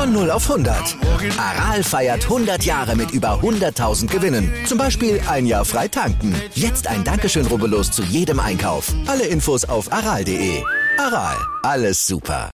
Von 0 auf 100. Aral feiert 100 Jahre mit über 100.000 Gewinnen. Zum Beispiel ein Jahr frei tanken. Jetzt ein Dankeschön, rubbellos zu jedem Einkauf. Alle Infos auf aral.de. Aral, alles super.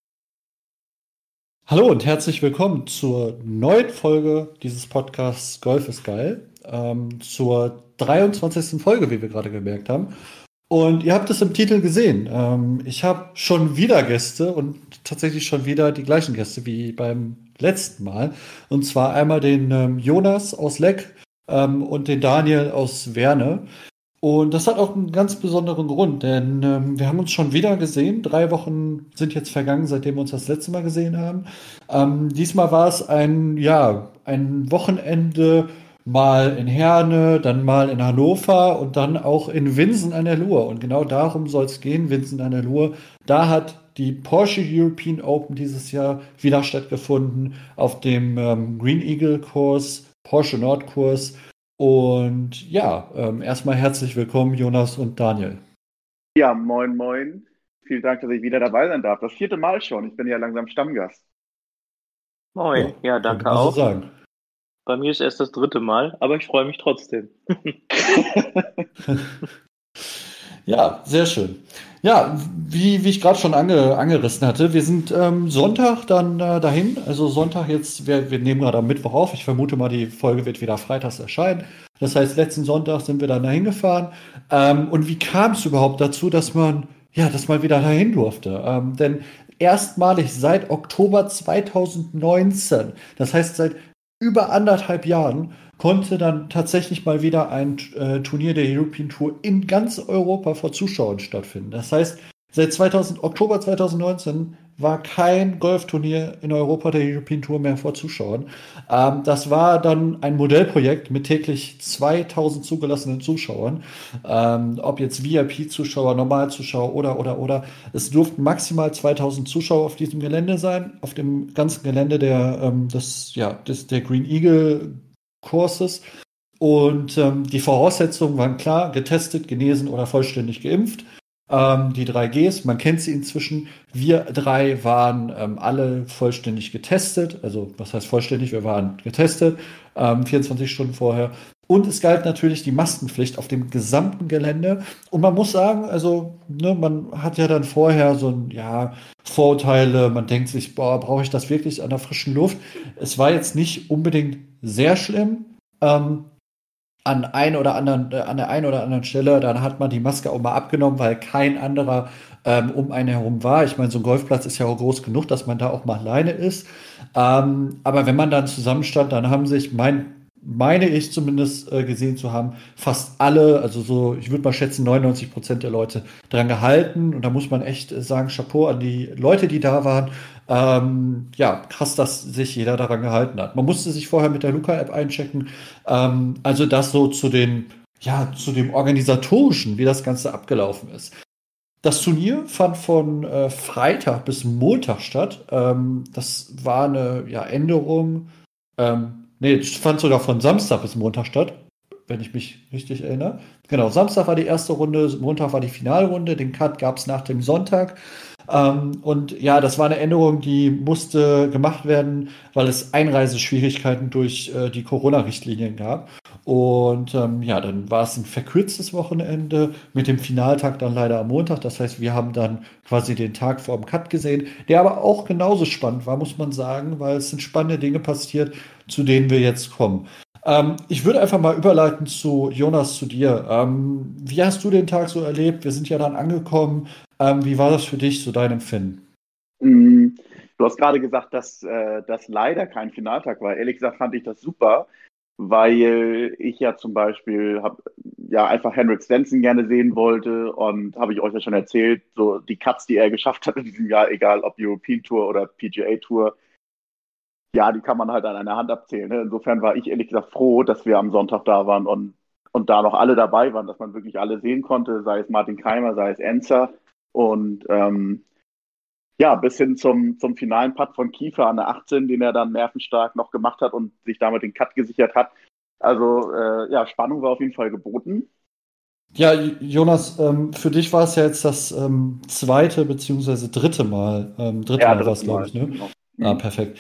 Hallo und herzlich willkommen zur neuen Folge dieses Podcasts Golf ist geil. Zur 23. Folge, wie wir gerade gemerkt haben. Und ihr habt es im Titel gesehen. Ich habe schon wieder Gäste und tatsächlich schon wieder die gleichen Gäste wie beim letzten Mal. Und zwar einmal den Jonas aus Leck und den Daniel aus Werne. Und das hat auch einen ganz besonderen Grund, denn wir haben uns schon wieder gesehen. 3 Wochen sind jetzt vergangen, seitdem wir uns das letzte Mal gesehen haben. Diesmal war es ein Wochenende mal in Herne, dann mal in Hannover und dann auch in Winsen an der Luhr. Und genau darum soll es gehen, Winsen an der Luhr. Da hat die Porsche European Open dieses Jahr wieder stattgefunden auf dem Green Eagle Kurs, Porsche Nordkurs. Und ja, erstmal herzlich willkommen, Jonas und Daniel. Ja, moin, moin. Vielen Dank, dass ich wieder dabei sein darf. Das 4. Mal schon. Ich bin ja langsam Stammgast. Moin, ja, könnte danke man so auch. sagen. Bei mir ist erst das 3. Mal, aber ich freue mich trotzdem. Ja, sehr schön. Ja, wie ich gerade schon angerissen hatte, wir sind Sonntag dann dahin. Also Sonntag jetzt, wir nehmen gerade am Mittwoch auf. Ich vermute mal, die Folge wird wieder freitags erscheinen. Das heißt, letzten Sonntag sind wir dann dahin gefahren. Und wie kam es überhaupt dazu, dass man wieder dahin durfte? Denn erstmalig seit Oktober 2019, das heißt seit über 1,5 Jahren, konnte dann tatsächlich mal wieder ein Turnier der European Tour in ganz Europa vor Zuschauern stattfinden. Das heißt, seit Oktober 2019 war kein Golfturnier in Europa der European Tour mehr vor Zuschauern. Das war dann ein Modellprojekt mit täglich 2000 zugelassenen Zuschauern. Ob jetzt VIP-Zuschauer, Normalzuschauer oder. Es durften maximal 2000 Zuschauer auf diesem Gelände sein, auf dem ganzen Gelände der Green Eagle Kurses. Und die Voraussetzungen waren klar: getestet, genesen oder vollständig geimpft. Die 3 Gs, man kennt sie inzwischen. Wir 3 waren alle vollständig getestet. Also, was heißt vollständig? Wir waren getestet, 24 Stunden vorher. Und es galt natürlich die Maskenpflicht auf dem gesamten Gelände. Und man muss sagen, also, man hat ja dann vorher Vorurteile. Man denkt sich, brauche ich das wirklich an der frischen Luft? Es war jetzt nicht unbedingt sehr schlimm. An der einen oder anderen Stelle, dann hat man die Maske auch mal abgenommen, weil kein anderer um einen herum war. Ich meine, so ein Golfplatz ist ja auch groß genug, dass man da auch mal alleine ist. Aber wenn man dann zusammenstand, dann haben sich, meine ich zumindest gesehen zu haben, fast alle, also so, ich würde mal schätzen, 99% der Leute dran gehalten. Und da muss man echt sagen, Chapeau an die Leute, die da waren. Krass, dass sich jeder daran gehalten hat. Man musste sich vorher mit der Luca-App einchecken. Also das so zu dem Organisatorischen, wie das Ganze abgelaufen ist. Das Turnier fand von Freitag bis Montag statt. Das war eine Änderung. Es fand sogar von Samstag bis Montag statt, wenn ich mich richtig erinnere. Genau, Samstag war die erste Runde, Montag war die Finalrunde. Den Cut gab es nach dem Sonntag. Das war eine Änderung, die musste gemacht werden, weil es Einreiseschwierigkeiten durch die Corona-Richtlinien gab. Und dann war es ein verkürztes Wochenende mit dem Finaltag dann leider am Montag. Das heißt, wir haben dann quasi den Tag vor dem Cut gesehen, der aber auch genauso spannend war, muss man sagen, weil es sind spannende Dinge passiert, zu denen wir jetzt kommen. Ich würde einfach mal überleiten zu Jonas, zu dir. Wie hast du den Tag so erlebt? Wir sind ja dann angekommen. Wie war das für dich, so dein Empfinden? Du hast gerade gesagt, dass das leider kein Finaltag war. Ehrlich gesagt fand ich das super, weil ich ja zum Beispiel einfach Henrik Stenson gerne sehen wollte, und habe ich euch ja schon erzählt, so die Cuts, die er geschafft hat in diesem Jahr, egal ob European Tour oder PGA Tour, ja, die kann man halt an einer Hand abzählen. Ne? Insofern war ich ehrlich gesagt froh, dass wir am Sonntag da waren und da noch alle dabei waren, dass man wirklich alle sehen konnte, sei es Martin Keimer, sei es Enzer. Und bis hin zum finalen Putt von Kiefer an der 18, den er dann nervenstark noch gemacht hat und sich damit den Cut gesichert hat. Also Spannung war auf jeden Fall geboten. Ja, Jonas, für dich war es ja jetzt das zweite bzw. dritte Mal. Dritte Mal war es, glaube ich, ne? Perfekt.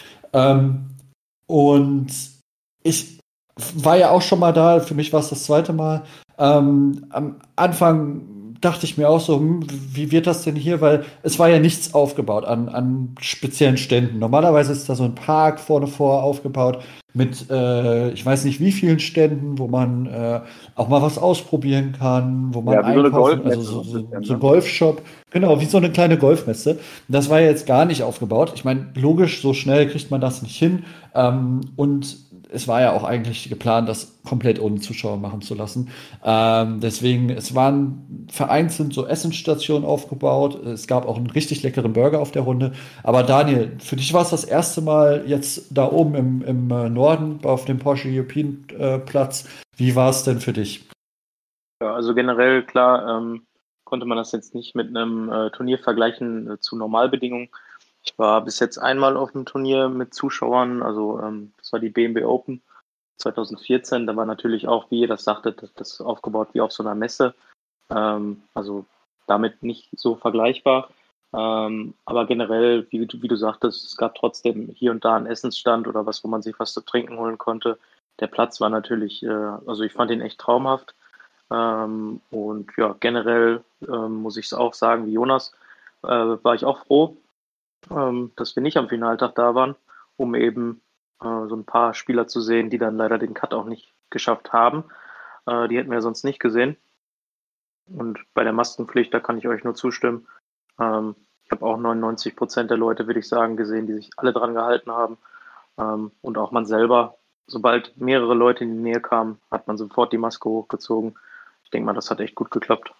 Und ich war ja auch schon mal da, für mich war es das zweite Mal. Am Anfang dachte ich mir auch so, wie wird das denn hier? Weil es war ja nichts aufgebaut an speziellen Ständen. Normalerweise ist da so ein Park vorne vor aufgebaut mit, ich weiß nicht wie vielen Ständen, wo man auch mal was ausprobieren kann, wo man Ja, wie so eine einkaufen, also Golfmesse so ein bisschen, so ne? Golfshop, genau, wie so eine kleine Golfmesse. Das war ja jetzt gar nicht aufgebaut. Ich meine, logisch, so schnell kriegt man das nicht hin. Und es war ja auch eigentlich geplant, das komplett ohne Zuschauer machen zu lassen. Deswegen, es waren vereinzelt so Essensstationen aufgebaut. Es gab auch einen richtig leckeren Burger auf der Runde. Aber Daniel, für dich war es das erste Mal jetzt da oben im Norden auf dem Porsche European Platz. Wie war es denn für dich? Ja, also generell, klar, konnte man das jetzt nicht mit einem Turnier vergleichen zu Normalbedingungen. Ich war bis jetzt einmal auf einem Turnier mit Zuschauern, also das war die BMW Open 2014. Da war natürlich auch, wie ihr das sagtet, das aufgebaut wie auf so einer Messe. Also damit nicht so vergleichbar. Aber generell, wie du sagtest, es gab trotzdem hier und da einen Essensstand oder was, wo man sich was zu trinken holen konnte. Der Platz war natürlich, also ich fand ihn echt traumhaft. Und ja, generell muss ich es auch sagen, wie Jonas, war ich auch froh, dass wir nicht am Finaltag da waren, um eben so ein paar Spieler zu sehen, die dann leider den Cut auch nicht geschafft haben. Die hätten wir sonst nicht gesehen. Und bei der Maskenpflicht, da kann ich euch nur zustimmen. Ich habe auch 99% der Leute, würde ich sagen, gesehen, die sich alle dran gehalten haben. Und auch man selber, sobald mehrere Leute in die Nähe kamen, hat man sofort die Maske hochgezogen. Ich denke mal, das hat echt gut geklappt.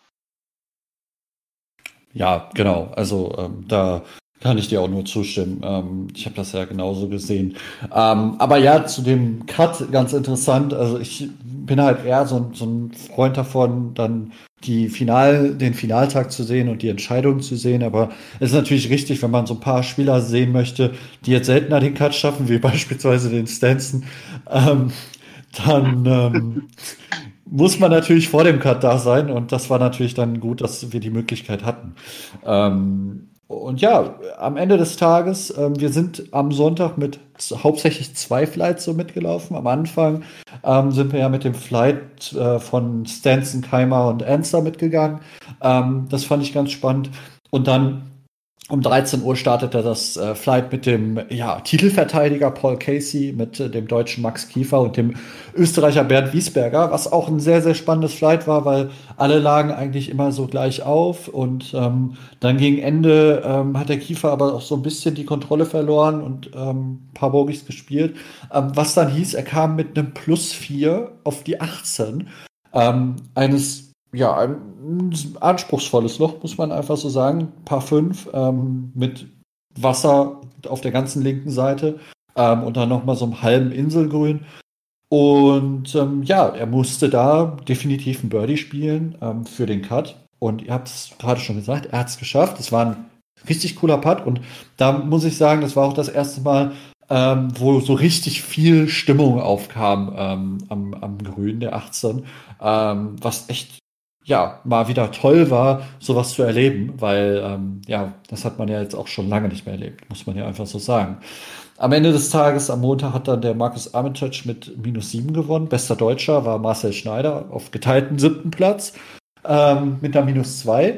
Ja, genau. Also da kann ich dir auch nur zustimmen. Ich habe das ja genauso gesehen. Aber ja, zu dem Cut ganz interessant. Also ich bin halt eher so ein Freund davon, dann den Finaltag zu sehen und die Entscheidung zu sehen. Aber es ist natürlich richtig, wenn man so ein paar Spieler sehen möchte, die jetzt seltener den Cut schaffen, wie beispielsweise den Stanson, ähm, dann muss man natürlich vor dem Cut da sein und das war natürlich dann gut, dass wir die Möglichkeit hatten. Und ja, am Ende des Tages, wir sind am Sonntag mit hauptsächlich zwei Flights so mitgelaufen. Am Anfang sind wir ja mit dem Flight von Stanson, Keimer und Anster mitgegangen. Das fand ich ganz spannend. Und dann um 13 Uhr startete das Flight mit dem Titelverteidiger Paul Casey, mit dem deutschen Max Kiefer und dem Österreicher Bernd Wiesberger, was auch ein sehr, sehr spannendes Flight war, weil alle lagen eigentlich immer so gleich auf und dann gegen Ende hat der Kiefer aber auch so ein bisschen die Kontrolle verloren und ein paar Bogies gespielt, was dann hieß, er kam mit einem +4 auf die 18, ein anspruchsvolles Loch, muss man einfach so sagen. Par 5 mit Wasser auf der ganzen linken Seite und dann nochmal so einem halben Inselgrün. Und er musste da definitiv ein Birdie spielen für den Cut. Und ihr habt es gerade schon gesagt, er hat es geschafft. Es war ein richtig cooler Putt. Und da muss ich sagen, das war auch das erste Mal, wo so richtig viel Stimmung aufkam am Grün der 18, was echt mal wieder toll war, sowas zu erleben, weil das hat man ja jetzt auch schon lange nicht mehr erlebt, muss man ja einfach so sagen. Am Ende des Tages, am Montag, hat dann der Marcus Armitage mit -7 gewonnen. Bester Deutscher war Marcel Schneider auf geteilten 7. Platz mit einer -2.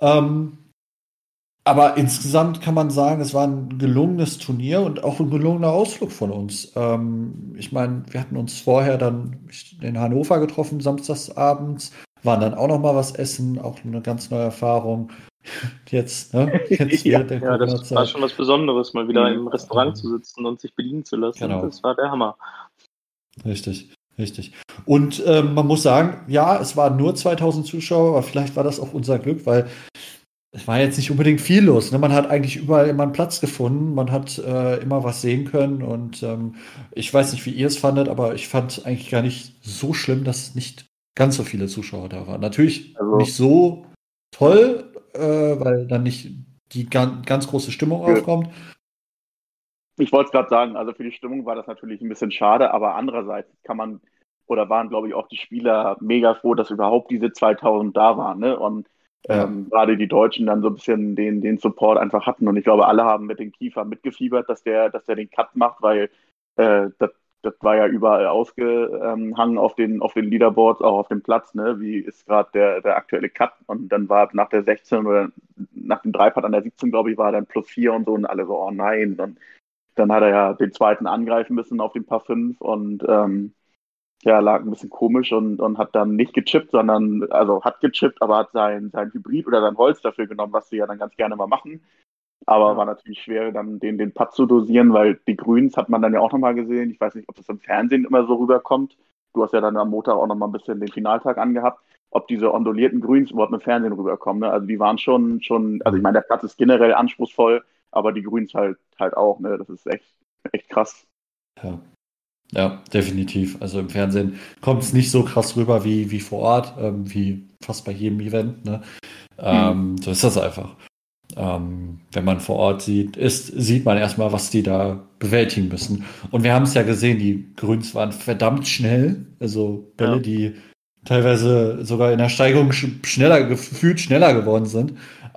Aber insgesamt kann man sagen, es war ein gelungenes Turnier und auch ein gelungener Ausflug von uns. Ich meine, wir hatten uns vorher dann in Hannover getroffen, samstagsabends, waren dann auch noch mal was essen, auch eine ganz neue Erfahrung. Jetzt während der Ja, das war Corona-Zeit. schon was Besonderes, mal wieder im Restaurant zu sitzen und sich bedienen zu lassen. Genau. Das war der Hammer. Richtig, richtig. Und man muss sagen, ja, es waren nur 2000 Zuschauer, aber vielleicht war das auch unser Glück, weil es war jetzt nicht unbedingt viel los. Ne? Man hat eigentlich überall immer einen Platz gefunden, man hat immer was sehen können und ich weiß nicht, wie ihr es fandet, aber ich fand eigentlich gar nicht so schlimm, dass nicht ganz so viele Zuschauer da waren. Natürlich nicht so toll, weil dann nicht die ganz große Stimmung aufkommt. Ich wollte es gerade sagen, also für die Stimmung war das natürlich ein bisschen schade, aber andererseits waren, glaube ich, auch die Spieler mega froh, dass überhaupt diese 2000 da waren. Ne? Und Ja. Gerade die Deutschen dann so ein bisschen den Support einfach hatten. Und ich glaube, alle haben mit den Kiefer mitgefiebert, dass der den Cut macht, weil das war ja überall ausgehangen auf den Leaderboards, auch auf dem Platz, ne? Wie ist gerade der aktuelle Cut? Und dann war nach der 16 oder nach dem Dreipad an der 17, glaube ich, war dann +4 und so und alle so, oh nein. Und dann hat er ja den zweiten angreifen müssen auf den Paar 5 und ja, lag ein bisschen komisch und hat dann nicht gechippt, sondern, also hat gechippt, aber hat sein Hybrid oder sein Holz dafür genommen, was sie ja dann ganz gerne mal machen. Aber Ja. war natürlich schwer, dann den Putt zu dosieren, weil die Grüns hat man dann ja auch nochmal gesehen. Ich weiß nicht, ob das im Fernsehen immer so rüberkommt. Du hast ja dann am Montag auch nochmal ein bisschen den Finaltag angehabt, ob diese ondulierten Grüns überhaupt im Fernsehen rüberkommen. Ne? Also die waren schon, also ich meine, der Platz ist generell anspruchsvoll, aber die Grüns halt auch, ne? Das ist echt krass. Ja. Ja, definitiv. Also im Fernsehen kommt es nicht so krass rüber wie vor Ort, wie fast bei jedem Event. Ne? So ist das einfach. Wenn man vor Ort sieht man erstmal, was die da bewältigen müssen. Und wir haben es ja gesehen, die Grüns waren verdammt schnell. Also Bälle, Ja. die teilweise sogar in der Steigung gefühlt schneller geworden sind.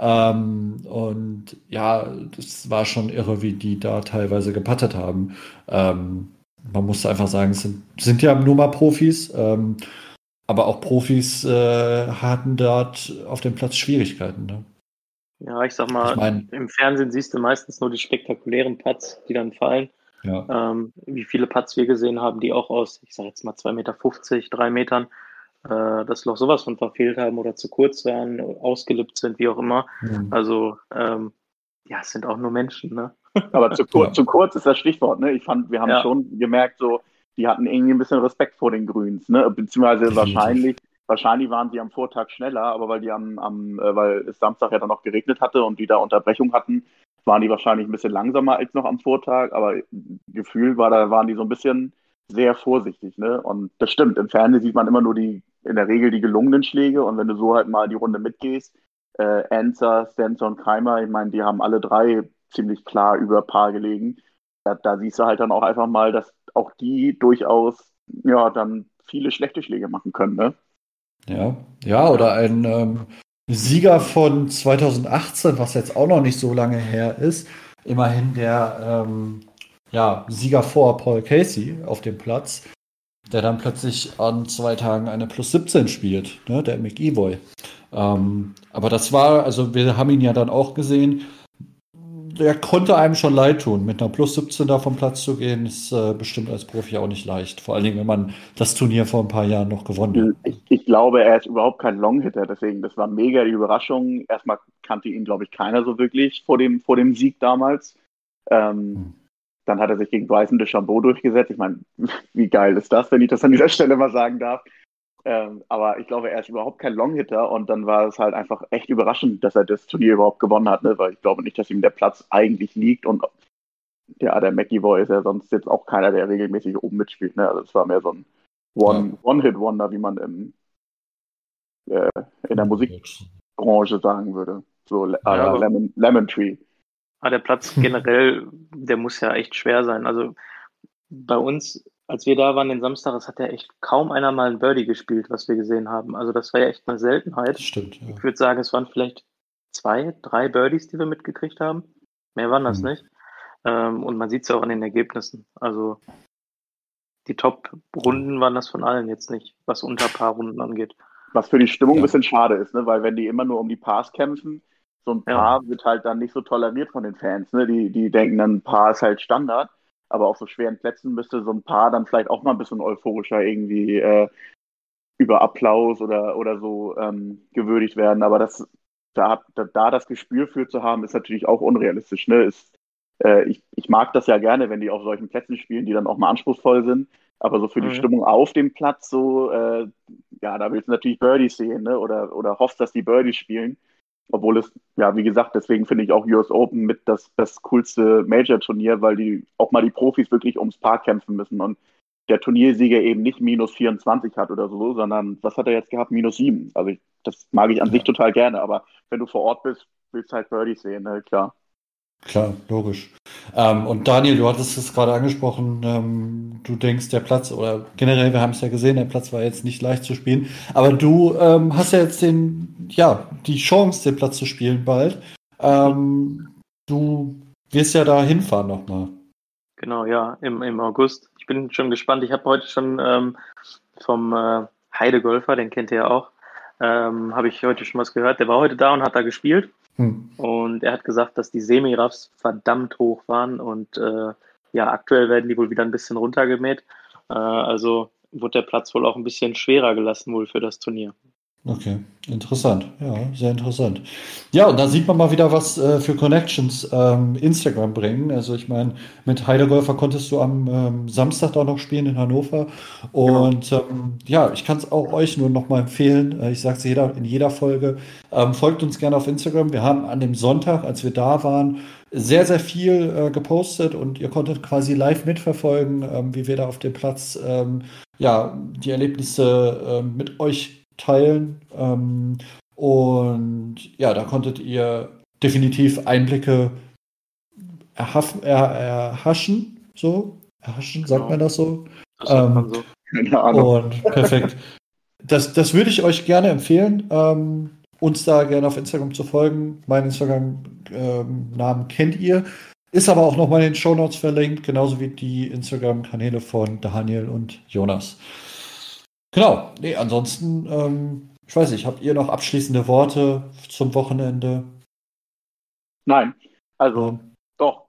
Und ja, das war schon irre, wie die da teilweise gepattet haben. Man muss einfach sagen, es sind ja nur mal Profis, aber auch Profis hatten dort auf dem Platz Schwierigkeiten. Ne? Ja, ich sag Ich mal, meine, im Fernsehen siehst du meistens nur die spektakulären Putts, die dann fallen. ja, Wie viele Putts wir gesehen haben, die auch aus, ich sag jetzt mal 2,50 Meter, 3 Metern, das Loch sowas von verfehlt haben oder zu kurz waren, ausgelippt sind, wie auch immer. hm, Also, ja, es sind auch nur Menschen, ne? Aber ja, zu kurz ist das Stichwort, ne? Ich fand, wir haben Ja, schon gemerkt, so, die hatten irgendwie ein bisschen Respekt vor den Grüns, ne? Beziehungsweise definitiv. wahrscheinlich waren sie am Vortag schneller, aber weil die weil es Samstag ja dann noch geregnet hatte und die da Unterbrechung hatten, waren die wahrscheinlich ein bisschen langsamer als noch am Vortag, aber Gefühl waren die so ein bisschen sehr vorsichtig, ne? Und das stimmt, im Fernsehen sieht man immer nur in der Regel die gelungenen Schläge und wenn du so halt mal die Runde mitgehst, Ancer, Stenson und Keimer, ich meine, die haben alle drei ziemlich klar über Paar gelegen. Da siehst du halt dann auch einfach mal, dass auch die durchaus ja dann viele schlechte Schläge machen können, ne? Ja, ja, oder ein Sieger von 2018, was jetzt auch noch nicht so lange her ist, immerhin der ja, Sieger vor Paul Casey auf dem Platz, der dann plötzlich an 2 Tagen eine +17 spielt, ne, der McEvoy. Aber das war, also wir haben ihn ja dann auch gesehen, der konnte einem schon leid tun. Mit einer +17 da vom Platz zu gehen, ist bestimmt als Profi auch nicht leicht. Vor allen Dingen, wenn man das Turnier vor ein paar Jahren noch gewonnen hat. Ich glaube, er ist überhaupt kein Longhitter, deswegen, das war mega die Überraschung. Erstmal kannte ihn, glaube ich, keiner so wirklich vor dem Sieg damals. Ähm, Hm. Dann hat er sich gegen Bryson DeChambeau durchgesetzt. Ich meine, wie geil ist das, wenn ich das an dieser Stelle mal sagen darf? Aber ich glaube, er ist überhaupt kein Longhitter und dann war es halt einfach echt überraschend, dass er das Turnier überhaupt gewonnen hat, ne? Weil ich glaube nicht, dass ihm der Platz eigentlich liegt und ja, der McEvoy ist ja sonst jetzt auch keiner, der regelmäßig oben mitspielt, ne? Also es war mehr so ein Ja. One-Hit-Wonder, wie man in der Musikbranche sagen würde. So ja, à la aber Lemon Tree. der Platz generell, der muss ja echt schwer sein. Also bei uns, als wir da waren den Samstag, es hat ja echt kaum einer mal ein Birdie gespielt, was wir gesehen haben. Also das war ja echt eine Seltenheit. Das stimmt, ja. Ich würde sagen, es waren vielleicht 2, 3 Birdies, die wir mitgekriegt haben. Mehr waren das Hm. nicht. Und man sieht es ja auch an den Ergebnissen. Also die Top-Runden waren das von allen jetzt nicht, was unter Paar-Runden angeht. Was für die Stimmung ein Ja, bisschen schade ist, ne? Weil wenn die immer nur um die Pars kämpfen, so ein Ja, Paar wird halt dann nicht so toleriert von den Fans. Ne? Die denken dann, ein Paar ist halt Standard, aber auf so schweren Plätzen müsste so ein Paar dann vielleicht auch mal ein bisschen euphorischer irgendwie über Applaus oder so gewürdigt werden. Aber da das Gespür für zu haben, ist natürlich auch unrealistisch. Ne? Ich mag das ja gerne, wenn die auf solchen Plätzen spielen, die dann auch mal anspruchsvoll sind. Aber so für die mhm. Stimmung auf dem Platz, so, ja, da willst du natürlich Birdies sehen, ne? Oder hoffst, dass die Birdies spielen. Obwohl es, ja, wie gesagt, deswegen finde ich auch US Open mit das coolste Major-Turnier, weil die auch mal die Profis wirklich ums Paar kämpfen müssen und der Turniersieger eben nicht -24 hat oder so, sondern was hat er jetzt gehabt? -7. Also das mag ich an sich ja, total gerne, aber wenn du vor Ort bist, willst du halt Birdies sehen, ne? Klar. Klar, logisch. Und Daniel, du hattest es gerade angesprochen, du denkst, der Platz, oder generell, wir haben es ja gesehen, der Platz war jetzt nicht leicht zu spielen, aber du hast ja jetzt die Chance, den Platz zu spielen bald. Du wirst ja da hinfahren nochmal. Genau, ja, im August. Ich bin schon gespannt. Ich habe heute schon vom Heidegolfer, den kennt ihr ja auch, habe ich heute schon was gehört. Der war heute da und hat da gespielt. Und er hat gesagt, dass die Semi-Raffs verdammt hoch waren und aktuell werden die wohl wieder ein bisschen runtergemäht. Also wurde der Platz wohl auch ein bisschen schwerer gelassen wohl für das Turnier. Okay, interessant. Ja, sehr interessant. Ja, und da sieht man mal wieder, was für Connections Instagram bringen. Also ich meine, mit Heidegolfer konntest du am Samstag auch noch spielen in Hannover. Und ich kann es auch euch nur noch mal empfehlen. Ich sage es in jeder Folge. Folgt uns gerne auf Instagram. Wir haben an dem Sonntag, als wir da waren, sehr, sehr viel gepostet und ihr konntet quasi live mitverfolgen, wie wir da auf dem Platz die Erlebnisse mit euch teilen. Da konntet ihr definitiv Einblicke erhaschen, sagt man das so? Das sagt man so. Keine Ahnung. Und perfekt. Das würde ich euch gerne empfehlen, uns da gerne auf Instagram zu folgen. Meinen Instagram-Namen kennt ihr. Ist aber auch nochmal in den Shownotes verlinkt, genauso wie die Instagram-Kanäle von Daniel und Jonas. Genau, ansonsten, ich weiß nicht, habt ihr noch abschließende Worte zum Wochenende? Nein, doch.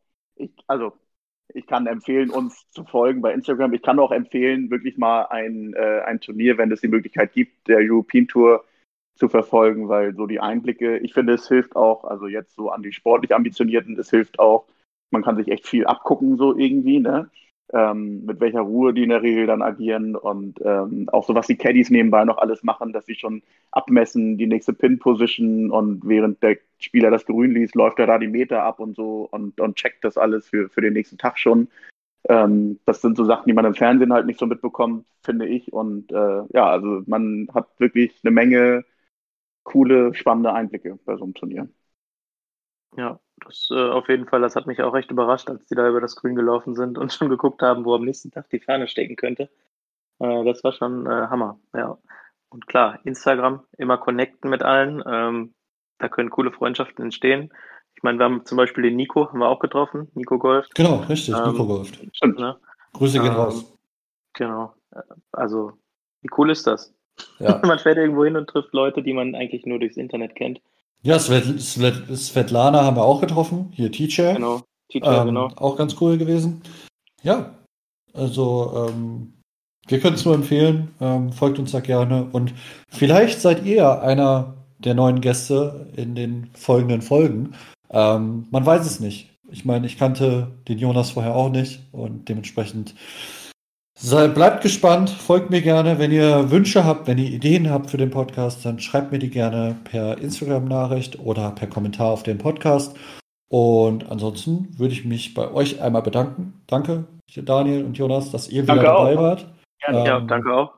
Ich kann empfehlen, uns zu folgen bei Instagram. Ich kann auch empfehlen, wirklich mal ein Turnier, wenn es die Möglichkeit gibt, der European Tour zu verfolgen, weil so die Einblicke, ich finde, es hilft auch, also jetzt so an die sportlich Ambitionierten, es hilft auch, man kann sich echt viel abgucken, so irgendwie, ne? Mit welcher Ruhe die in der Regel dann agieren und auch so, was die Caddies nebenbei noch alles machen, dass sie schon abmessen, die nächste Pin-Position und während der Spieler das Grün liest, läuft er da die Meter ab und so und checkt das alles für den nächsten Tag schon. Das sind so Sachen, die man im Fernsehen halt nicht so mitbekommt, finde ich. Und also man hat wirklich eine Menge coole, spannende Einblicke bei so einem Turnier. Ja, das auf jeden Fall, das hat mich auch recht überrascht, als die da über das Grün gelaufen sind und schon geguckt haben, wo am nächsten Tag die Fahne stecken könnte. Das war schon Hammer, ja. Und klar, Instagram, immer connecten mit allen. Da können coole Freundschaften entstehen. Ich meine, wir haben zum Beispiel den Nico, haben wir auch getroffen, Nico golft. Genau, richtig, Nico golft. Stimmt. Ne? Grüße gehen raus. Genau, also wie cool ist das? Ja. Man fährt irgendwo hin und trifft Leute, die man eigentlich nur durchs Internet kennt. Ja, Svetlana haben wir auch getroffen. Hier Teacher. Genau, Teacher, genau. Auch ganz cool gewesen. Ja, also wir können es nur empfehlen. Folgt uns da gerne. Und vielleicht seid ihr einer der neuen Gäste in den folgenden Folgen. Man weiß es nicht. Ich meine, ich kannte den Jonas vorher auch nicht und dementsprechend bleibt gespannt, folgt mir gerne. Wenn ihr Wünsche habt, wenn ihr Ideen habt für den Podcast, dann schreibt mir die gerne per Instagram-Nachricht oder per Kommentar auf den Podcast. Und ansonsten würde ich mich bei euch einmal bedanken. Danke, Daniel und Jonas, dass ihr wieder dabei wart. Ja, danke auch.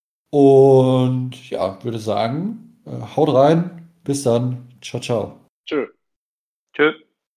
Und ja, würde sagen, haut rein. Bis dann. Ciao, ciao. Tschö. Tschö.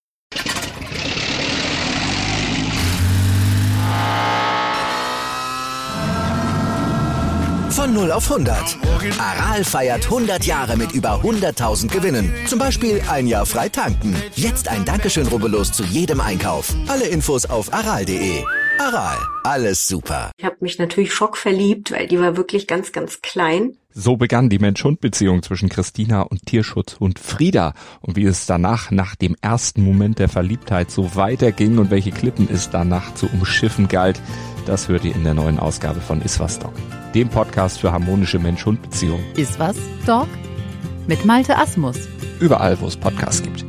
Von 0 auf 100. Aral feiert 100 Jahre mit über 100.000 Gewinnen. Zum Beispiel ein Jahr frei tanken. Jetzt ein Dankeschön, rubbellos zu jedem Einkauf. Alle Infos auf aral.de. Aral, alles super. Ich habe mich natürlich schockverliebt, weil die war wirklich ganz, ganz klein. So begann die Mensch-Hund-Beziehung zwischen Christina und Tierschutzhund Frieda. Und wie es danach, nach dem ersten Moment der Verliebtheit, so weiterging und welche Klippen es danach zu umschiffen galt, das hört ihr in der neuen Ausgabe von Iswas Dog, dem Podcast für harmonische Mensch-Hund-Beziehungen. Iswas Dog? Mit Malte Asmus. Überall, wo es Podcasts gibt.